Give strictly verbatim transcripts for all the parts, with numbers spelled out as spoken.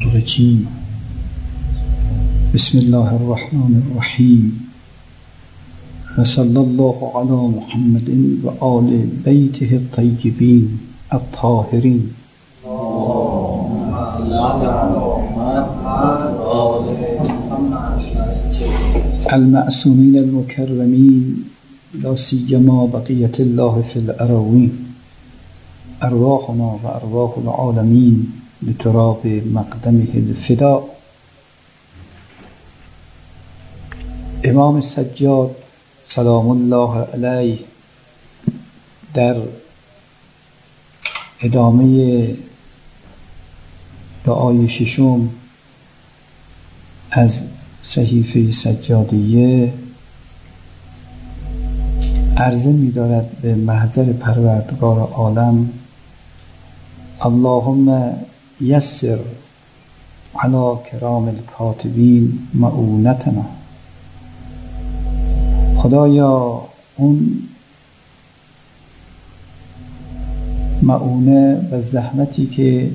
الرجيم. بسم الله الرحمن الرحيم. وصلى الله على محمد وآل بيته الطيبين الطاهرين المعصومين المكرمين، لا سيما بقية الله في الأراضين. أرواحنا وأرواح العالمين لتراب مقدمه الفداء. امام السجاد سلام الله علیه در ادامه دعای ششم از صحیفه سجادیه عرضه می دارد به محضر پروردگار عالم: اللهم یسر علی کرام الکاتبین معونتنا. خدایا اون معونه و زحمتی که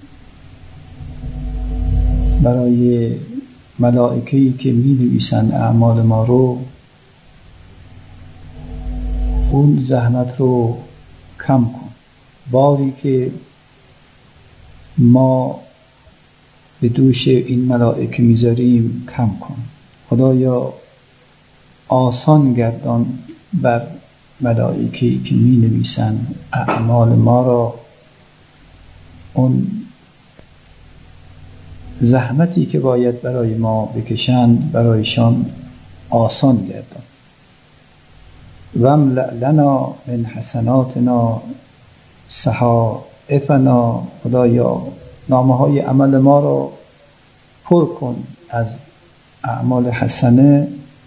برای ملائکه‌ای که می نویسند اعمال ما رو، اون زحمت رو کم کن. باری که ما به دوش این ملائکه میذاریم کم کن. خدایا آسان گردان بر ملائکه‌ای که می نویسن اعمال ما را اون زحمتی که باید برای ما بکشند برایشان آسان گردان. واملأ لنا من حسناتنا صحائفنا. خدایا نامه های عمل ما را پر کن از اعمال حسنه.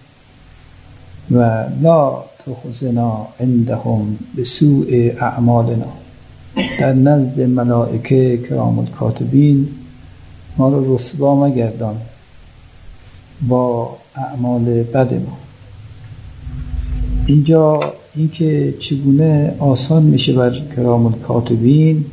و لا تخزنا عندهم بسوء اعمالنا. در نزد ملائکه کرام الکاتبین ما را رسوا مگردان با اعمال بد ما. اینجا اینکه چگونه آسان میشه بر کرام الکاتبین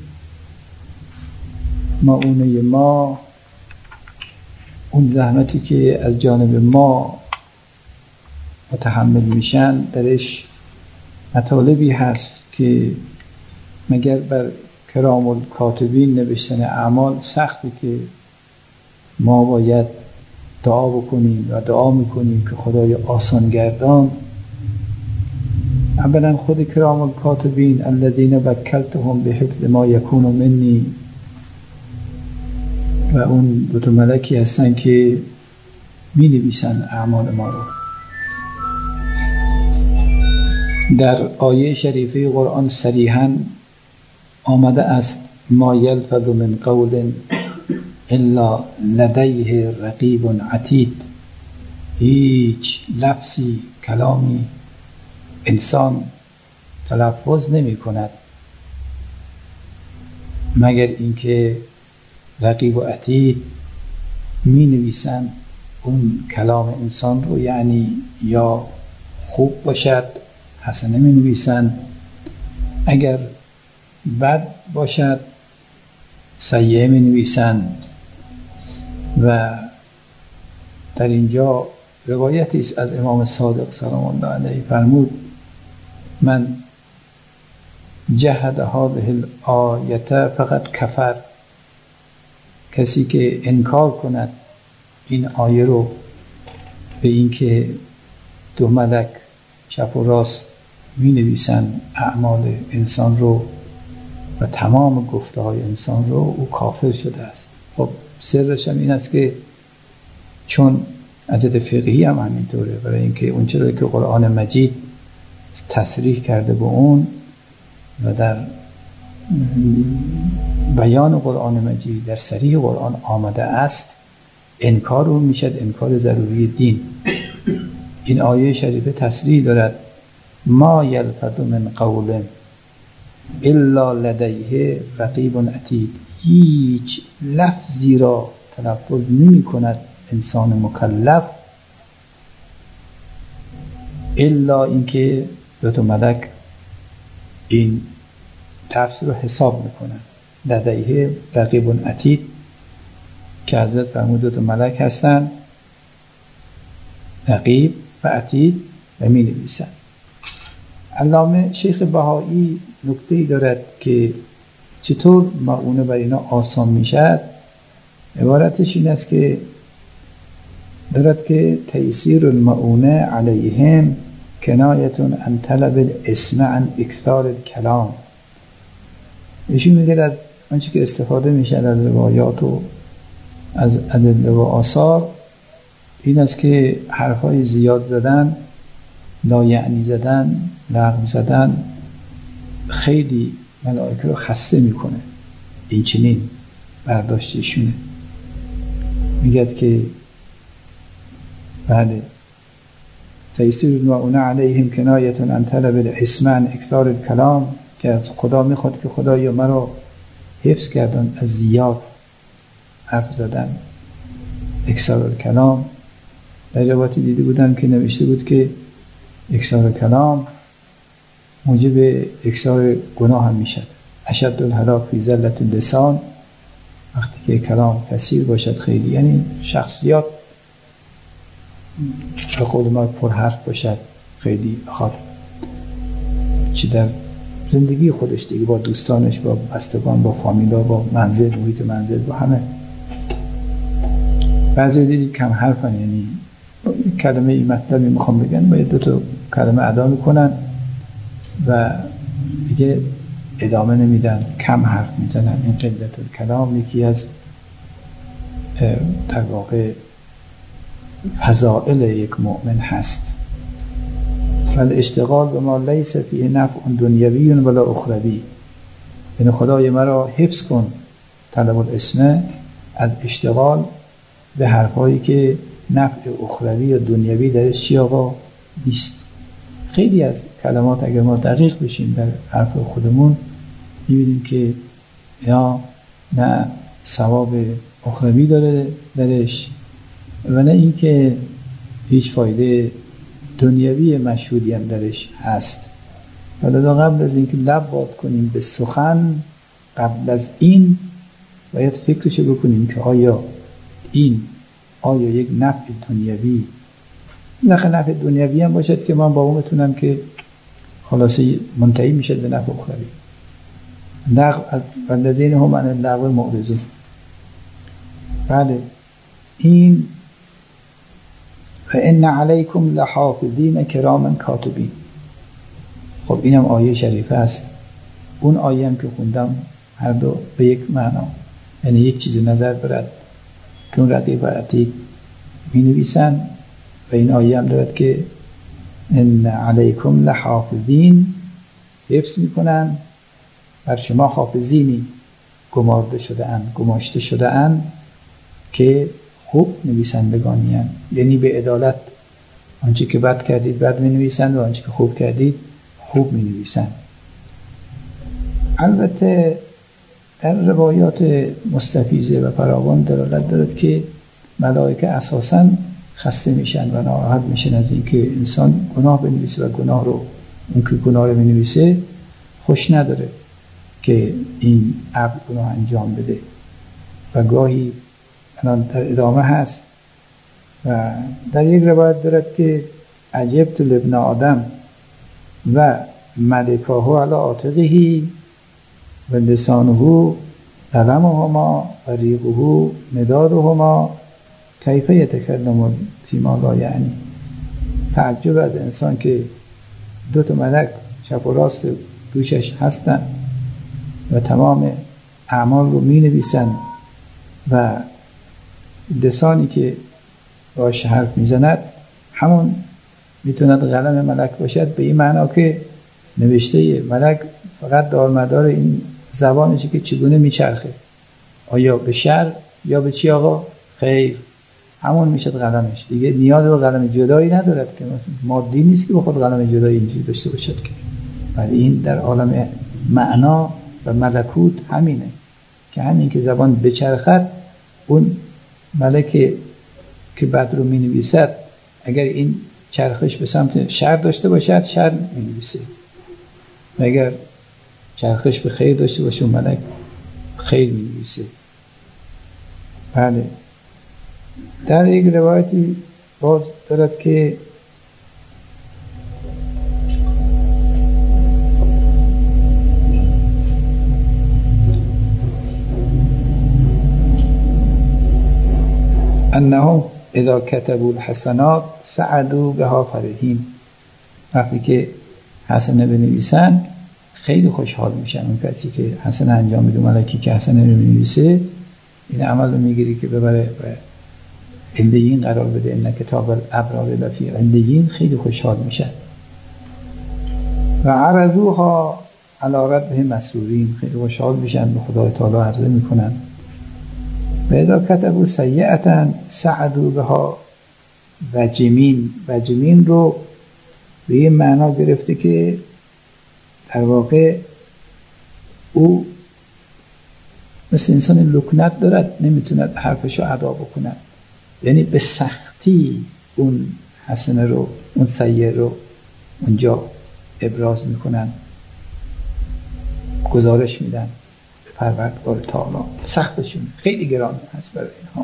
معونه ما، اون زحمتی که از جانب ما متحمل میشن، درش مطالبی هست که مگر بر کرام الکاتبین نوشتن اعمال سختی که ما باید دعا بکنیم و دعا میکنیم که خدای آسان گردان. اولا خود کرام الکاتبین الذین وکلتهم بحفظ ما یکون منی، و اون دو تا ملکی هستن که می نویسن اعمال ما رو. در آیه شریفه قرآن صریحاً آمده است: ما یلفظ من قول الا لدیه رقیب عتید. هیچ لفظی، کلامی انسان تلفظ نمی کند مگر اینکه رقیب و عتید می نویسن اون کلام انسان رو، یعنی یا خوب باشد حسنه می نویسن، اگر بد باشد سیئه می نویسن. و در اینجا روایتی است از امام صادق سلام الله علیه فرمود: من جهد هذه الآیه فقط کفر. کسی که انکار کند این آیه رو، به این که دو ملک چپ و راست می نویسن اعمال انسان رو و تمام گفته های انسان رو، او کافر شده است. خب سرش هم این است که چون عدد فقهی هم همینطوره، برای اینکه اون چیزی که قرآن مجید تصریح کرده به اون و در بیان قرآن مجید در صریح قرآن آمده است، انکار اون میشد انکار ضروری دین. این آیه شریفه تصریح دارد: ما یلفظ من قول الا لدیه رقیب عتید. هیچ لفظی را تلفظ نمی کند انسان مکلف الا اینکه دو تا ملک این لفظ رو حساب میکنن. لدیه رقیب عتید که حضرت فرمود دو تا ملک هستن، رقیب و عتید، و می نویسن. علامه شیخ بهایی نکته‌ای دارد که چطور معونه بر اینا آسان میشد. عبارتش این است که دارد که تیسیر المعونه علیهم کنایتون عن طلب الاسم عن اکثار الکلام. ایشون میگه از آنچه که استفاده میشه از روایات و از ادله و آثار این است که حرفای زیاد زدن، لایعنی زدن، لغو زدن خیلی ملائکه رو خسته میکنه. این چنین برداشتشونه. میگه که بله تیسیر المعونه علیهم کنایتون عن طلب الاسم عن اکثار الکلام، که از خدا میخواد که خدایا مرا حفظ کردن از زیاد حرف زدن، اکثار الکلام. در روایتی دیده بودم که نوشته بود که اکثار الکلام موجب اکثار گناه هم میشد. اشد الهلاک فی زلة اللسان، وقتی که کلام کثیر باشد خیلی، یعنی شخصیات به قول ما پر حرف باشد، خیلی بخواد چی در زندگی خودش دیگه، با دوستانش، با بستگان، با فامیلا، با منزل، محیط منزل، با همه. بعضی دیدید کم حرفن، یعنی کلمه این مطلبی میخوام بگن باید دو تا کلمه ادا میکنن و دیگه ادامه نمیدن، کم حرف میزنن. این قلت الکلام یکی از در واقع فضائل یک مؤمن هست. فالاشتغال به ما لیس فیه نفع دنیوی ولا اخروی، یعنی خدای مرا حفظ کن طلب الاسم از اشتغال به حرفایی که نفع اخروی و دنیوی درش چی آقا نیست. خیلی از کلمات اگر ما دقیق بشیم در حرف خودمون می‌بینیم که یا نه ثواب اخروی داره درش و نه این که هیچ فایده دنیوی مشهودی هم درش هست. ولذا قبل از اینکه لب باز کنیم به سخن، قبل از این باید فکرشو بکنیم که آیا این آیا یک نفع دنیوی نخ نفع دنیوی هم باشد که من با اون بتونم که خلاصه منتهی میشد به نفع اخروی. لغو از والذین هم عن اللغو معرضون. بله این فإن علیکم لحافظین کراما کاتبین. خب اینم آیه شریفه است. اون آیه هم که خوندم هر دو به یک معنا، یعنی یک چیز نظر برد که اون رقیب و عتید می نویسن و این آیه هم دارد که ان علیکم لحافظین، حفظ می کنن بر شما حافظینی گمارده شده اند، گماشته شده اند که خوب نویسندگانی هستند، یعنی به عدالت آنچه که بد کردید بد می نویسند و آنچه که خوب کردید خوب می نویسند. البته در روایات مستفیضه و فراوان دلالت دارد که ملائکه اساساً خسته میشن و ناراحت میشن از اینکه انسان گناه بنویسه و گناه رو اون که گناه رو بنویسه خوش نداره که این عبد گناه انجام بده. و گاهی الان در ادامه هست و در یک روایت دارد که عجبت لابن آدم و ملکاه علی عاتقه و لسانه قلمهما و ریقه مدادهما کیف یتکلم فیما لا یعنی. تعجب از انسان که دو تا ملک چپ و راست دوشش هستن و تمام اعمال رو می نویسن و لسانی که باش حرف می زند همون میتوند قلم ملک باشد، به این معنا که نوشته ملک فقط دارمدار این زبانشه که چگونه میچرخه، آیا به شر یا به چی آقا خیر، همون میشد قلمش دیگه. نیاز به قلم جدایی ندارد که مثلا مادی نیست که بخواد قلم جدایی اینجوری داشته باشد که. ولی این در عالم معنا و ملکوت همینه که همین که زبان بچرخد اون ملک که بعد رو مینویسد اگر این چرخش به سمت شر داشته باشد شر مینویسه و اگر چرخش به خیر داشته باشه اون ملک خیر مینویسه. بله. در یک روایتی باز دارد که انهم اذا كتبوا الحسنات سعدوا بها فرحین، وقتی که حسنه بنویسن خیلی خوشحال میشن. اون کسی که حسنه انجام میده، ملکی که حسنه رو بنویسه، این عمل رو میگیری که ببره و علیین قرار بده، ان کتاب الابرار لفی علیین، خیلی خوشحال میشن. و عرضوها علی ربهم مسرورین، خیلی خوشحال میشن، به خدای تعالی عرضه میکنن. و اذا کتبوا سیئة سعدوا بها وجمین. وجمین رو به این معنا گرفته که در واقع او مثل انسان لکنت دارد، نمیتوند حرفشو ادا بکند، یعنی به سختی اون حسنه رو، اون سیئه رو اونجا ابراز میکنن، گزارش میدن به پروردگار تعالی. سختشون خیلی گران هست برای اینها.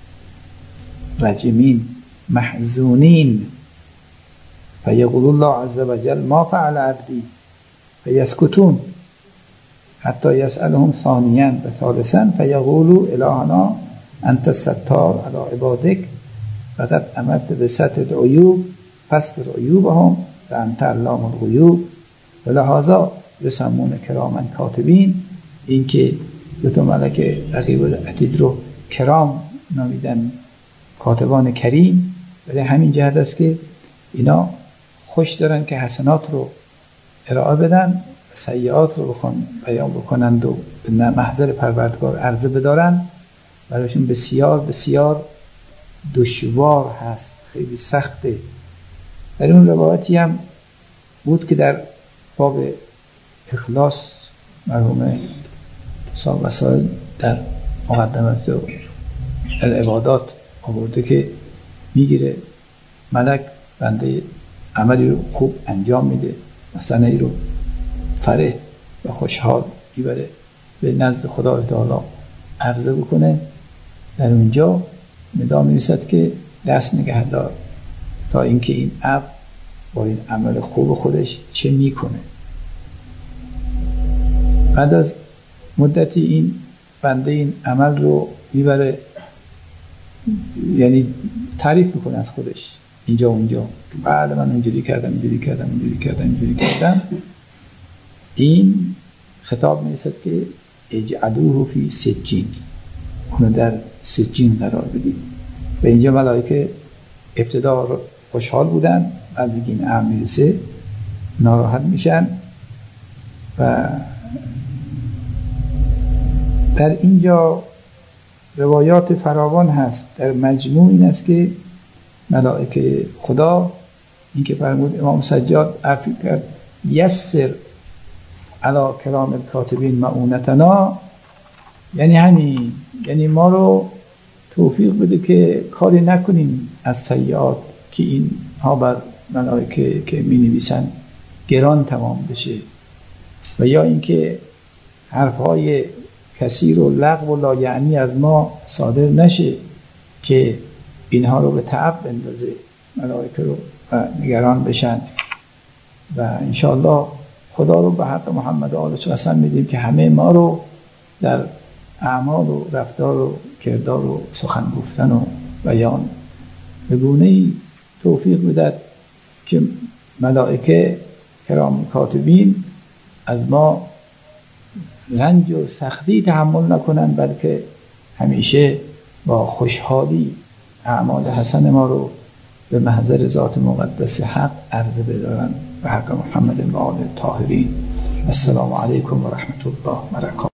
وجمین محزونین فیقول الله عز وجل ما فعل عبدی فیسکتون حتی یسألهم ثانیا و ثالثا فیقولوا الهنا انت الستار علی عبادک فقد امرت بستر العیوب فاستر عیوبهم و انت علام الغیوب ولهذا یسمون کراما کاتبین. این که دو تا ملک رقیب و عتید رو کرام نامیدن، کاتبان کریم، برای همین جهت است که اینا خوش دارن که حسنات رو ارائه بدن، سیئات رو بخوان بیان بکنند و به محضر پروردگار عرضه بدارن. برایشون بسیار بسیار دشوار هست، خیلی سخته. در اون روایتی هم بود که در باب اخلاص مرحوم صاحب وسائل در مقدمات و العبادات آورده که میگیره ملک بنده عملی رو خوب انجام میده، مثلا ای رو فرح و خوشحال میبره به نزد خدا تعالی عرضه بکنه. در اونجا ندا میرسد که دست نگه دار تا اینکه این عبد با این عمل خوب خودش چه میکنه. بعد از مدتی این بنده این عمل رو میبره، یعنی تعریف میکنه از خودش اینجا اونجا، بله من اینجوری کردم اینجوری کردم اینجوری کردم اینجوری کردم. این خطاب میرسد که اجعلوه فی سجین، اونو در سجین قرار بدید. و اینجا ملائکه ابتدا خوشحال بودن، بعد دیگه این امر میرسه ناراحت میشن. و در اینجا روایات فراوان هست. در مجموع این است که ملائکه خدا، این که فرمود امام سجاد عرض کرد یسر علی کرام الکاتبین معونتنا، یعنی همین، یعنی ما رو توفیق بده که کاری نکنیم از سیئات که این ها بر ملائکه که می نویسن گران تمام بشه، و یا اینکه حرفهای کثیر و لغو و لا یعنی از ما صادر نشه که اینها رو به تعب بندازه ملائکه رو و نگران بشن. و انشاءالله خدا رو به حق محمد و آلش قسم میدیم که همه ما رو در اعمال و رفتار و کردار و سخن گفتن و بیان به گونه‌ای توفیق بدهد که ملائکه کرام کاتبین از ما رنج و سختی تحمل نکنن، بلکه همیشه با خوشحالی اعمال حسن ما رو به محضر ذات مقدس حق عرضه بدارن به حق محمد و آل طاهرین. السلام علیکم و رحمت الله و برکاته.